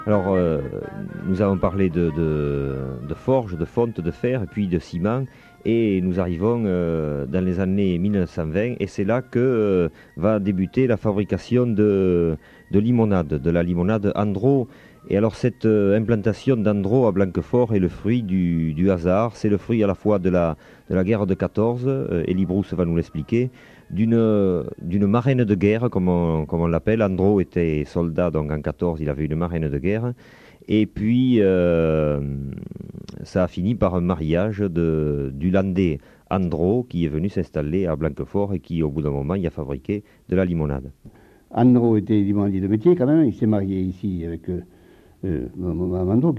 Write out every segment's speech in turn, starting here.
Alors, nous avons parlé de forge, de fonte de fer, et puis de ciment, et nous arrivons dans les années 1920, et c'est là que va débuter la fabrication de limonade, de la limonade Andro. Et alors, cette implantation d'Andro à Blanquefort est le fruit du hasard, c'est le fruit à la fois de la guerre de 14, Elie Brousse va nous l'expliquer, d'une marraine de guerre, comme on l'appelle. Andro était soldat, donc en 14, il avait une marraine de guerre. Et puis, ça a fini par un mariage du Landais Andro, qui est venu s'installer à Blanquefort et qui, au bout d'un moment, y a fabriqué de la limonade. Andro était limonadier de métier quand même, il s'est marié ici avec Andro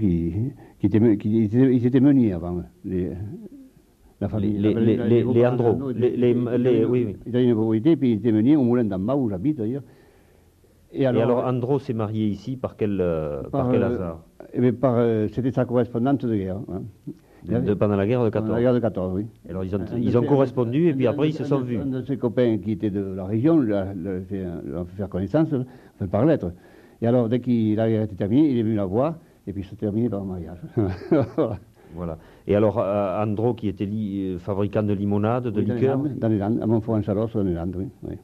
ils étaient meuniers avant. La famille. Les Andro, oui, oui. Il avait une propriété, puis il était meunier au moulin d'en bas où j'habite d'ailleurs. Et alors Andro s'est marié ici par quel hasard? C'était sa correspondante de guerre. Hein. Pendant la guerre de 14. Pendant la guerre de 14, oui. Alors ils ont correspondu et puis après ils se sont vus. Un de ses copains qui était de la région l'a fait faire connaissance, enfin, par lettre. Et alors dès qu'il a été terminé, il est venu la voir et puis c'est terminé par un mariage. Voilà. Et alors Andro qui était fabricant de limonade, de liqueur. Dans les Landes, à Montfort-en-Chalosse, dans les Landes, oui. Oui.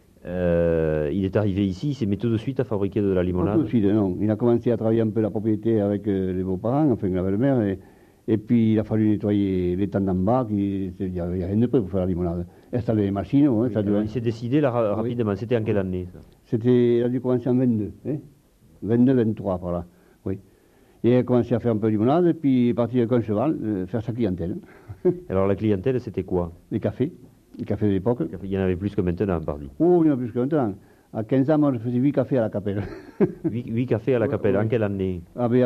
Il est arrivé ici, il s'est mis tout de suite à fabriquer de la limonade. Pas tout de suite, non. Il a commencé à travailler un peu la propriété avec les beaux-parents, enfin la belle-mère, et puis il a fallu nettoyer les temps d'en bas, il n'y avait rien de prêt pour faire la limonade. Installer les machines, ouais, oui, il s'est décidé là rapidement. Oui. C'était en quelle année ça? Il a dû commencer en 22, hein 22, 23 par là, oui. Et il a commencé à faire un peu de limonade, et puis il est parti avec un cheval, faire sa clientèle. Alors la clientèle, c'était quoi? Les cafés de l'époque. Il y en avait plus que maintenant, pardi. Oh, il y en a plus que maintenant. À 15 ans, moi, je faisais 8 cafés à la Capelle. 8 cafés à la Capelle, en quelle année? Ah ben, en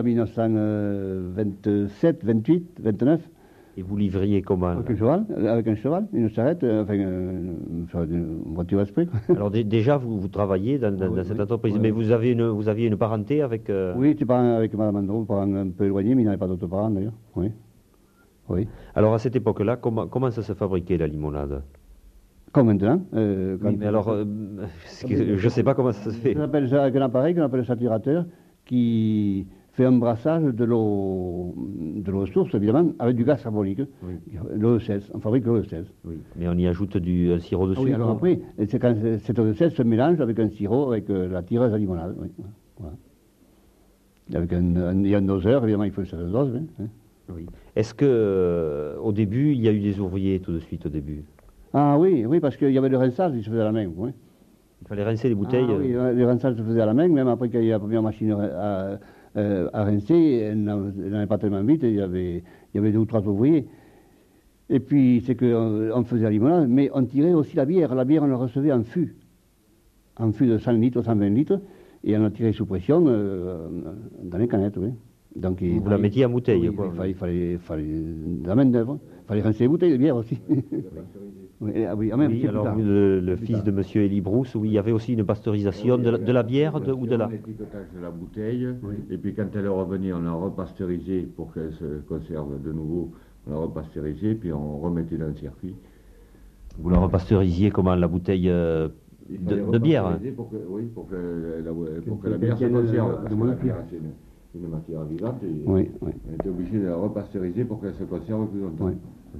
1927, 28, 29. Et vous livriez comment? Avec un cheval, une charrette, enfin, une voiture exprès. Alors déjà, vous travaillez dans cette entreprise, mais vous aviez une parenté avec... Oui, j'étais avec Madame Andro, parents un peu éloignés, mais il n'y avait pas d'autres parents d'ailleurs. Oui. Oui. Alors à cette époque-là, comment ça se fabriquait la limonade? Comme maintenant. Oui, mais alors, je ne sais pas comment ça se fait. On appelle ça avec un appareil qu'on appelle un saturateur qui fait un brassage de l'eau source, évidemment, avec du gaz carbonique. Oui. L'eau de 16. On fabrique l'eau de 16. Oui, mais on y ajoute un sirop de sucre. Oui, alors après, quand cette eau de 16 se mélange avec un sirop, avec la tireuse à limonade. Oui. Voilà. Il y a un doseur, évidemment, il faut une certaine dose. Hein. Oui. Est-ce que au début, il y a eu des ouvriers tout de suite au début? Ah oui, parce qu'il y avait le rinçage qui se faisait à la main. Oui. Il fallait rincer les bouteilles. Ah, oui, le rinçage se faisait à la main, même après qu'il y ait la première machine à rincer, elle n'allait pas tellement vite, il y avait 2 ou 3 ouvriers. Et puis, c'est qu'on faisait la limonade, mais on tirait aussi la bière. La bière, on la recevait en fût de 100 litres, 120 litres, et on la tirait sous pression dans les canettes, oui. Donc, vous la mettiez en bouteille, oui, quoi. Il fallait de la main d'œuvre. Il fallait rincer les bouteilles de bière aussi. Oui, alors le fils de monsieur Elie Brousse, oui, il y avait aussi une pasteurisation de la bière ou de la... L'étiquetage de la bouteille, oui. Et puis quand elle est revenue, on l'a repasteurisée pour qu'elle se conserve de nouveau. On l'a repasteurisée, puis on remettait dans le circuit. Vous la repasteurisiez comment, la bouteille de bière? Oui, pour que la bière se conserve. Parce que la bière, c'est une matière vivante et on était obligé de la repasteuriser pour qu'elle se conserve plus longtemps. Oui.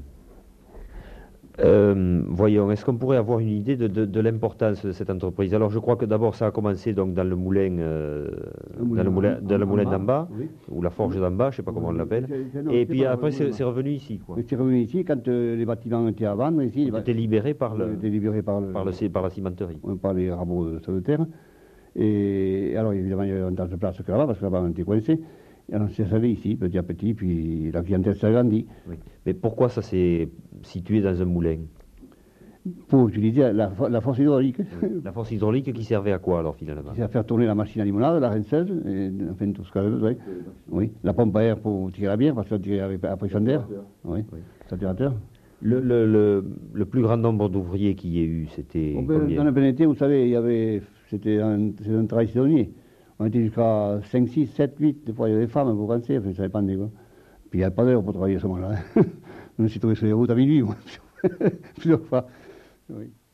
Voyons, est-ce qu'on pourrait avoir une idée de l'importance de cette entreprise? Alors je crois que d'abord ça a commencé donc dans le moulin, dans le moulin d'en bas, oui. Ou la forge d'en bas, je ne sais pas comment on l'appelle. Et puis après c'est revenu ici, quoi. C'est revenu ici quand les bâtiments étaient à vendre ici. Ils étaient libérés par la cimenterie. Par les rameaux de terre. Et alors évidemment il y avait tant de place que là-bas parce que là-bas on était coincés. Et on s'est installé ici, petit à petit, puis la clientèle s'est agrandie. Oui. Mais pourquoi ça s'est situé dans un moulin? Pour utiliser la force hydraulique. Oui. La force hydraulique qui servait à quoi alors finalement? Qui servait à faire tourner la machine à limonade, la rinceuse, et enfin tout ce qu'elle avait besoin. Oui. La pompe à air pour tirer la bière, parce qu'on tirait à pression d'air. Oui. Saturateur. Le plus grand nombre d'ouvriers qu'il y ait eu, c'était combien? Dans le BNT, vous savez, c'était un travail saisonnier. On était jusqu'à 5, 6, 7, 8, des fois il y avait des femmes pour rincer, enfin, ça dépendait quoi. Puis il n'y avait pas d'heure pour travailler à ce moment-là. On s'est trouvé sur les routes à minuit, moi, plusieurs fois. Oui.